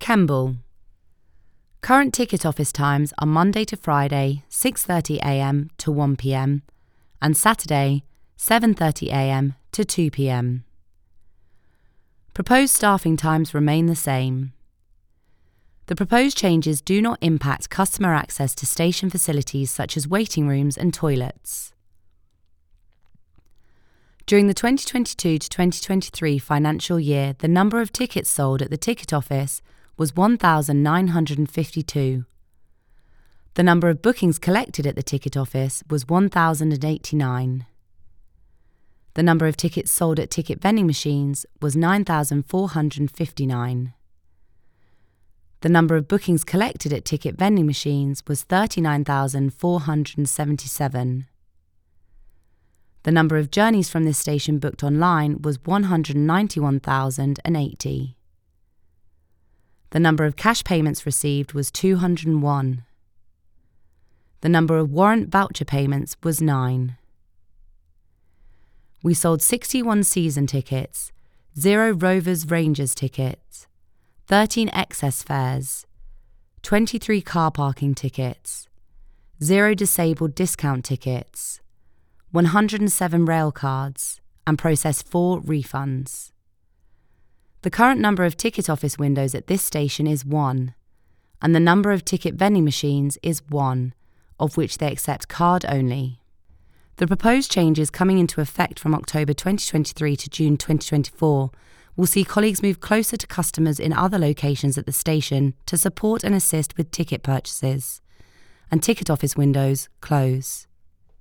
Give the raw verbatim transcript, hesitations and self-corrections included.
Kemble. Current ticket office times are Monday to Friday, six thirty a m to one p m, and Saturday, seven thirty a m to two p m. Proposed staffing times remain the same. The proposed changes do not impact customer access to station facilities such as waiting rooms and toilets. During the twenty twenty-two to twenty twenty-three financial year, the number of tickets sold at the ticket office was one thousand nine hundred fifty-two. The number of bookings collected at the ticket office was one thousand eighty-nine. The number of tickets sold at ticket vending machines was nine thousand four hundred fifty-nine. The number of bookings collected at ticket vending machines was thirty-nine thousand four hundred seventy-seven. The number of journeys from this station booked online was one hundred ninety-one thousand eighty. The number of cash payments received was two hundred one. The number of warrant voucher payments was nine. We sold sixty-one season tickets, zero Rovers Rangers tickets, thirteen excess fares, twenty-three car parking tickets, zero disabled discount tickets, one hundred seven rail cards, and processed four refunds. The current number of ticket office windows at this station is one, and the number of ticket vending machines is one, of which they accept card only. The proposed changes coming into effect from October twenty twenty-three to June twenty twenty-four will see colleagues move closer to customers in other locations at the station to support and assist with ticket purchases, and ticket office windows close.